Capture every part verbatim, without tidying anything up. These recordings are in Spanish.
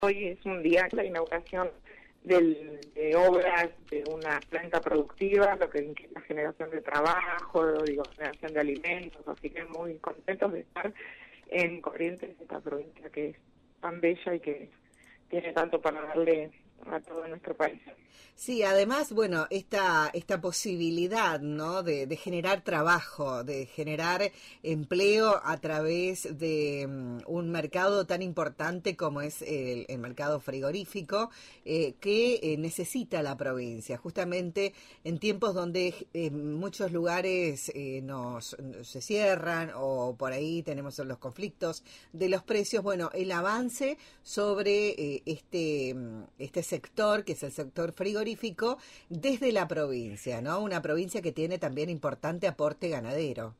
Hoy es un día de la inauguración del, de obras de una planta productiva, lo que implica generación de trabajo, digo, generación de alimentos, así que muy contentos de estar en Corrientes, esta provincia que es tan bella y que tiene tanto para darle a todo nuestro país. Sí, además, bueno, esta esta posibilidad, ¿no?, de, de generar trabajo, de generar empleo a través de um, un mercado tan importante como es el, el mercado frigorífico, eh, que eh, necesita la provincia, justamente en tiempos donde eh, muchos lugares eh, nos se cierran o por ahí tenemos los conflictos de los precios. Bueno, el avance sobre eh, este este sector, que es el sector frigorífico, desde la provincia, ¿no? Una provincia que tiene también importante aporte ganadero.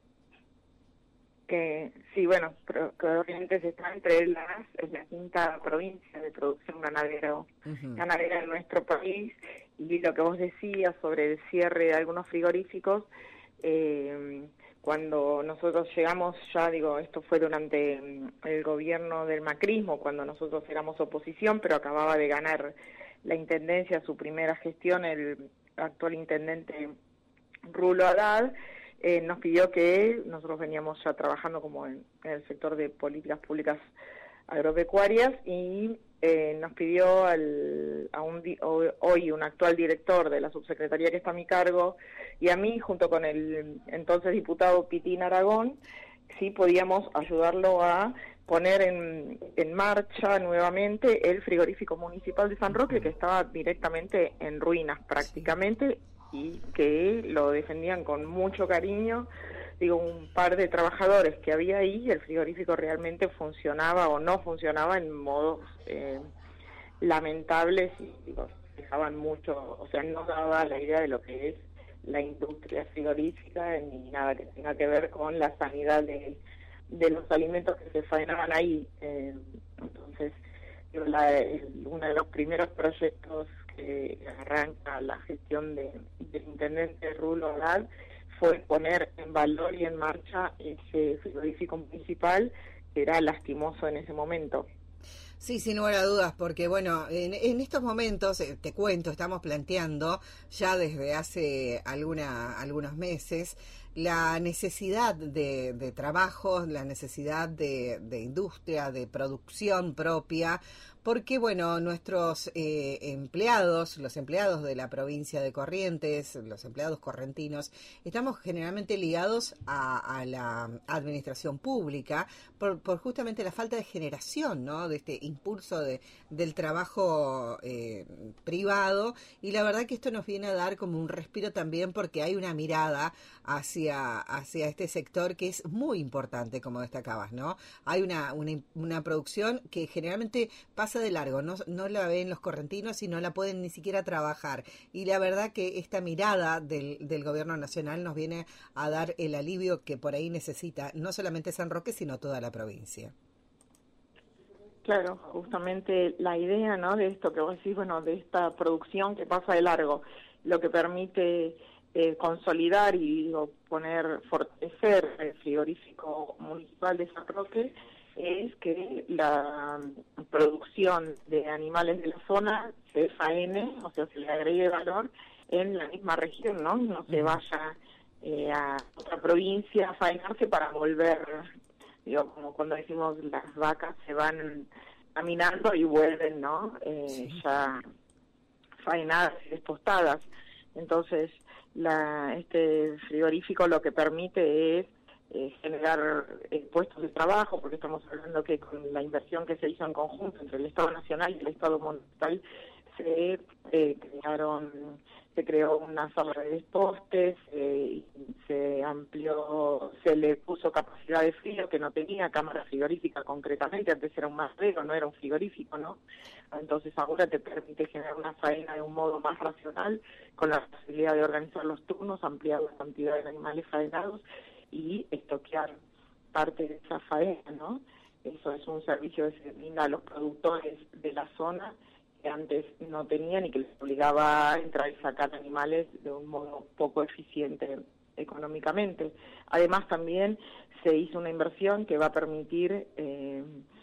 Que sí, bueno, Corrientes está entre las, es la quinta provincia de producción ganadero, uh-huh. ganadera en nuestro país, y lo que vos decías sobre el cierre de algunos frigoríficos, eh, cuando nosotros llegamos ya, digo, esto fue durante el gobierno del macrismo, cuando nosotros éramos oposición, pero acababa de ganar la intendencia, su primera gestión, el actual intendente Rulo Haddad, eh, nos pidió que nosotros veníamos ya trabajando como en, en el sector de políticas públicas agropecuarias y eh, nos pidió al, a un hoy un actual director de la subsecretaría que está a mi cargo y a mí, junto con el entonces diputado Pitín Aragón, si podíamos ayudarlo a poner en, en marcha nuevamente el frigorífico municipal de San Roque, que estaba directamente en ruinas prácticamente, y que lo defendían con mucho cariño. Digo, un par de trabajadores que había ahí, el frigorífico realmente funcionaba o no funcionaba en modos eh, lamentables y digo, dejaban mucho, o sea, no daba la idea de lo que es la industria frigorífica ni nada que tenga que ver con la sanidad de, de los alimentos que se faenaban ahí. Eh, entonces, digo, la, el, uno de los primeros proyectos que arranca la gestión de, del intendente Rulo Haddad fue poner en valor y en marcha ese frigorífico municipal, que era lastimoso en ese momento. Sí, sin lugar a dudas, porque bueno, en, en estos momentos, eh, te cuento, estamos planteando ya desde hace alguna, algunos meses la necesidad de, de trabajos, la necesidad de, de industria, de producción propia, porque bueno, nuestros eh, empleados, los empleados de la provincia de Corrientes, los empleados correntinos, estamos generalmente ligados a, a la administración pública por, por justamente la falta de generación, ¿no?, de este impulso de, del trabajo eh, privado, y la verdad que esto nos viene a dar como un respiro también, porque hay una mirada hacia, hacia este sector que es muy importante, como destacabas, ¿no? Hay una, una, una producción que generalmente pasa de largo, no, no la ven los correntinos y no la pueden ni siquiera trabajar, y la verdad que esta mirada del, del gobierno nacional nos viene a dar el alivio que por ahí necesita no solamente San Roque, sino toda la provincia. Claro, justamente la idea, ¿no?, de esto que vos decís, bueno, de esta producción que pasa de largo, lo que permite eh, consolidar y digo, poner, fortalecer el frigorífico municipal de San Roque, es que la producción de animales de la zona se faene, o sea, se le agregue valor en la misma región, ¿no? No se vaya eh, a otra provincia a faenarse para volver, digo, como cuando decimos las vacas se van caminando y vuelven, ¿no? Eh, sí. Ya faenadas y despostadas. Entonces, la, este frigorífico lo que permite es eh, generar eh, puestos de trabajo, porque estamos hablando que con la inversión que se hizo en conjunto entre el Estado Nacional y el Estado Municipal se eh, crearon, se creó una sala de despostes, eh, se amplió, se le puso capacidad de frío que no tenía, cámara frigorífica concretamente, antes era un masero, no era un frigorífico, ¿no? Entonces ahora te permite generar una faena de un modo más racional, con la posibilidad de organizar los turnos, ampliar la cantidad de animales faenados y estoquear parte de esa faena, ¿no? Eso es un servicio que se brinda a los productores de la zona, que antes no tenían y que les obligaba a entrar y sacar animales de un modo poco eficiente económicamente. Además también se hizo una inversión que va a permitir eh,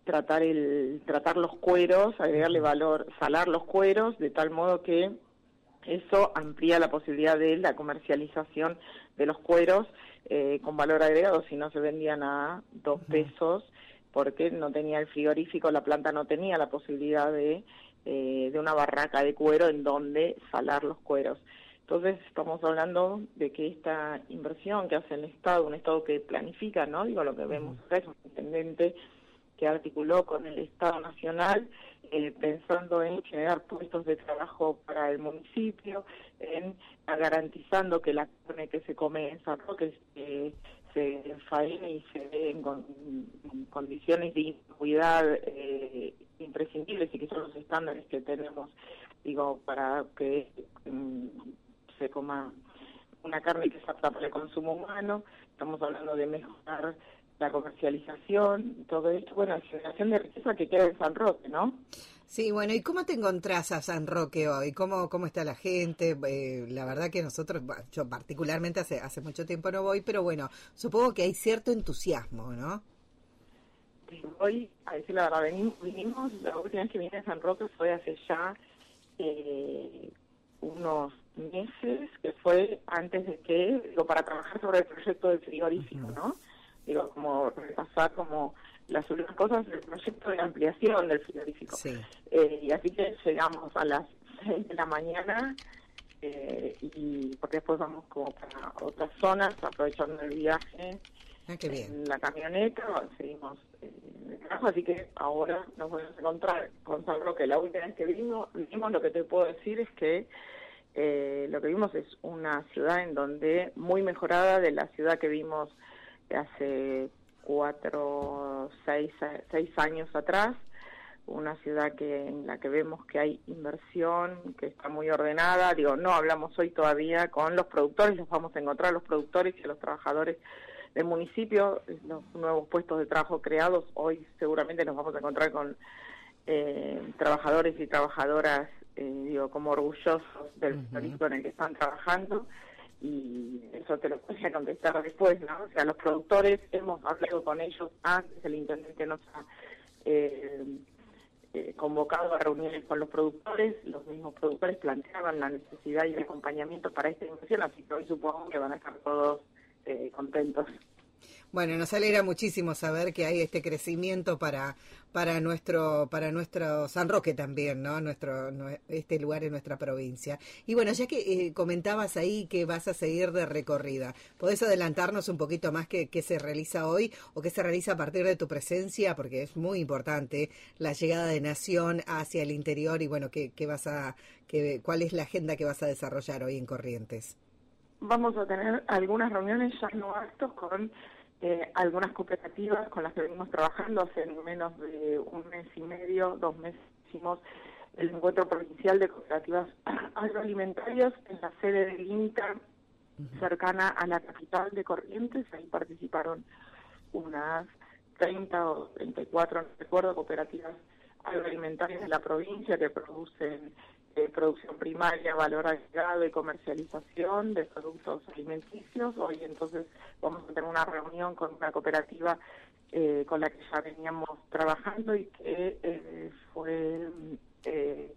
tratar el tratar los cueros, agregarle valor, salar los cueros, de tal modo que eso amplía la posibilidad de la comercialización de los cueros eh, con valor agregado, si no se vendían a dos pesos, porque no tenía el frigorífico, la planta no tenía la posibilidad de, eh, de una barraca de cuero en donde salar los cueros. Entonces estamos hablando de que esta inversión que hace el Estado, un Estado que planifica, ¿no? Digo, lo que vemos acá es un intendente que articuló con el Estado Nacional, eh, pensando en generar puestos de trabajo para el municipio, en garantizando que la carne que se come en San Roque eh, se faene y se dé en, con, en condiciones de inocuidad eh, imprescindibles y que son los estándares que tenemos, digo, para que um, se coma una carne que es apta para el consumo humano. Estamos hablando de mejorar la comercialización, todo esto, bueno, la generación de riqueza que queda en San Roque, ¿no? Sí, bueno, ¿y cómo te encontrás a San Roque hoy? ¿Cómo, cómo está la gente? Eh, la verdad que nosotros, yo particularmente hace, hace mucho tiempo no voy, pero bueno, supongo que hay cierto entusiasmo, ¿no? Hoy, a decir la verdad, venimos, vinimos, la última vez que vine a San Roque fue hace ya eh, unos meses, que fue antes de que, digo, para trabajar sobre el proyecto del frigorífico, ¿no? Digo, como repasar como las últimas cosas del proyecto de ampliación del frigorífico. Sí. Eh, y así que llegamos a las seis de la mañana, eh, y porque después vamos como para otras zonas, aprovechando el viaje. Ah, qué bien. En la camioneta, seguimos eh, de trabajo, así que ahora nos podemos encontrar con San Roque. La última vez que vimos, vimos, lo que te puedo decir es que eh, lo que vimos es una ciudad en donde muy mejorada de la ciudad que vimos hace cuatro, seis, seis años atrás, una ciudad que en la que vemos que hay inversión, que está muy ordenada. Digo, no hablamos hoy todavía con los productores, los vamos a encontrar a los productores y a los trabajadores del municipio, los nuevos puestos de trabajo creados. Hoy seguramente nos vamos a encontrar con eh, trabajadores y trabajadoras, eh, digo, como orgullosos del proyecto uh-huh. en el que están trabajando. Y eso te lo voy a contestar después, ¿no? O sea, los productores, hemos hablado con ellos antes, el intendente nos ha eh, eh, convocado a reuniones con los productores, los mismos productores planteaban la necesidad y el acompañamiento para esta inversión, así que hoy supongo que van a estar todos eh, contentos. Bueno, nos alegra muchísimo saber que hay este crecimiento para para nuestro para nuestro San Roque también, ¿no? Nuestro este lugar en nuestra provincia. Y bueno, ya que eh, comentabas ahí que vas a seguir de recorrida, ¿podés adelantarnos un poquito más qué, qué se realiza hoy o qué se realiza a partir de tu presencia? Porque es muy importante la llegada de Nación hacia el interior y bueno, qué, qué vas a qué, cuál es la agenda que vas a desarrollar hoy en Corrientes. Vamos a tener algunas reuniones, ya no actos, con Eh, algunas cooperativas con las que venimos trabajando hace menos de un mes y medio, dos meses, hicimos el encuentro provincial de cooperativas agroalimentarias en la sede del INTA, uh-huh. cercana a la capital de Corrientes. Ahí participaron unas treinta o treinta y cuatro, no recuerdo, cooperativas agroalimentarias de la provincia que producen eh, producción primaria, valor agregado y comercialización de productos alimenticios. Hoy entonces vamos a tener una reunión con una cooperativa eh, con la que ya veníamos trabajando y que eh, fue eh,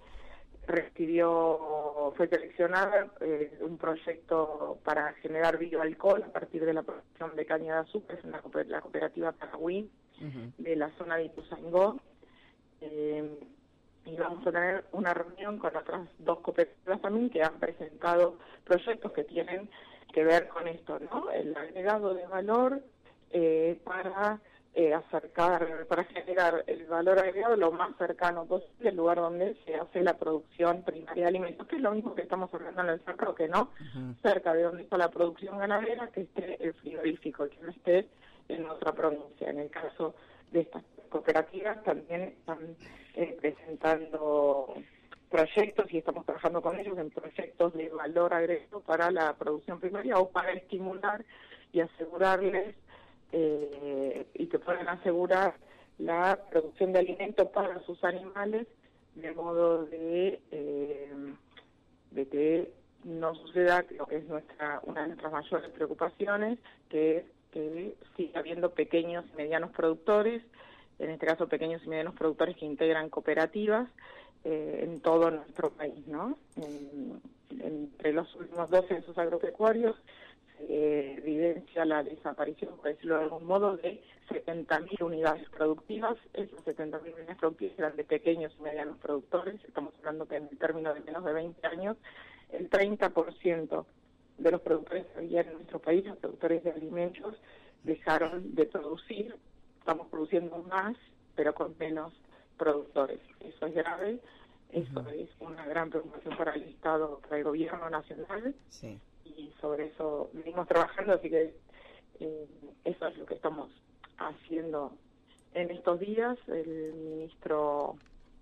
recibió, fue seleccionada eh, un proyecto para generar bioalcohol a partir de la producción de caña de azúcar. Es una, la cooperativa Paraguay uh-huh. de la zona de Ituzaingó. Eh, y vamos a tener una reunión con otras dos cooperativas también que han presentado proyectos que tienen que ver con esto, ¿no? El agregado de valor eh, para eh, acercar, para generar el valor agregado lo más cercano posible al lugar donde se hace la producción primaria de alimentos, que es lo mismo que estamos hablando en el San Roque, ¿no? Uh-huh. Cerca de donde está la producción ganadera, que esté el frigorífico, que no esté en otra provincia. En el caso de estas cooperativas también están eh, presentando proyectos y estamos trabajando con ellos en proyectos de valor agregado para la producción primaria o para estimular y asegurarles eh, y que puedan asegurar la producción de alimentos para sus animales, de modo de, eh, de que no suceda lo que es nuestra una de nuestras mayores preocupaciones, que es que siga habiendo pequeños y medianos productores en este caso pequeños y medianos productores que integran cooperativas eh, en todo nuestro país, ¿no? En, entre los últimos dos censos agropecuarios se evidencia la desaparición, por decirlo de algún modo, de setenta mil unidades productivas. Esas setenta mil unidades productivas eran de pequeños y medianos productores. Estamos hablando que en el término de menos de veinte años, el treinta por ciento de los productores que había en nuestro país, los productores de alimentos, dejaron de producir. Estamos produciendo más, pero con menos productores. Eso es grave. Eso uh-huh. es una gran preocupación para el Estado, para el gobierno nacional. Sí. Y sobre eso venimos trabajando, así que eh, eso es lo que estamos haciendo en estos días. El ministro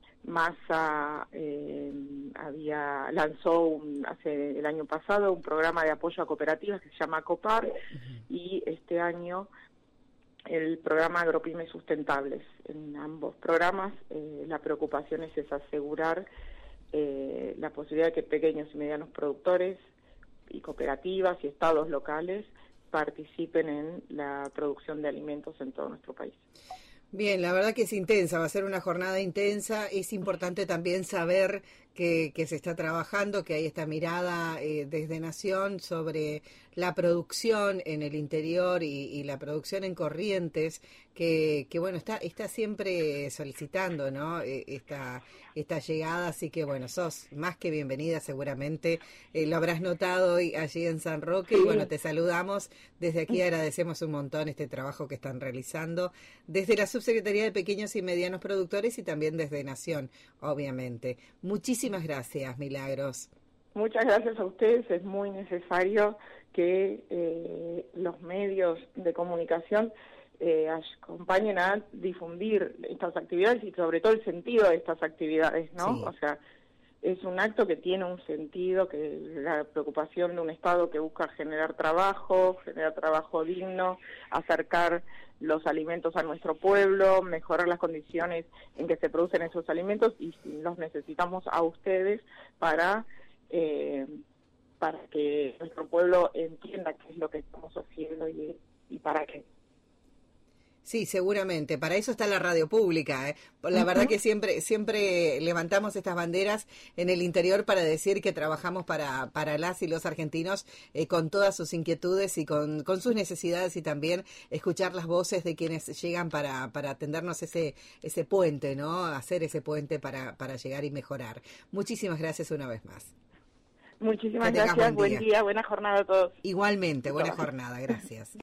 Massa eh, había lanzó un, hace el año pasado un programa de apoyo a cooperativas que se llama COPAR, uh-huh. y este año el programa Agropymes Sustentables. En ambos programas eh, la preocupación es, es asegurar eh, la posibilidad de que pequeños y medianos productores y cooperativas y estados locales participen en la producción de alimentos en todo nuestro país. Bien, la verdad que es intensa, va a ser una jornada intensa. Es importante también saber que, que se está trabajando, que hay esta mirada eh, desde Nación sobre la producción en el interior y, y la producción en Corrientes, que, que bueno, está está siempre solicitando, ¿no? Eh, esta, esta llegada, así que bueno, sos más que bienvenida seguramente. Eh, lo habrás notado hoy allí en San Roque, sí. Y bueno, te saludamos. Desde aquí agradecemos un montón este trabajo que están realizando desde la Subsecretaría de Pequeños y Medianos Productores y también desde Nación, obviamente. Muchísimas gracias, Milagros. Muchas gracias a ustedes. Es muy necesario que eh, los medios de comunicación eh, acompañen a difundir estas actividades y sobre todo el sentido de estas actividades, ¿no? Sí. O sea, es un acto que tiene un sentido, que la preocupación de un Estado que busca generar trabajo, generar trabajo digno, acercar los alimentos a nuestro pueblo, mejorar las condiciones en que se producen esos alimentos, y los necesitamos a ustedes para eh, para que nuestro pueblo entienda qué es lo que estamos haciendo y, y para qué. Sí, seguramente. Para eso está la radio pública, ¿eh? La uh-huh. verdad que siempre siempre levantamos estas banderas en el interior para decir que trabajamos para para las y los argentinos eh, con todas sus inquietudes y con, con sus necesidades, y también escuchar las voces de quienes llegan para para tendernos ese ese puente, ¿no? Hacer ese puente para para llegar y mejorar. Muchísimas gracias una vez más. Muchísimas gracias. Buen día. buen día, buena jornada a todos. Igualmente, buena jornada. Gracias.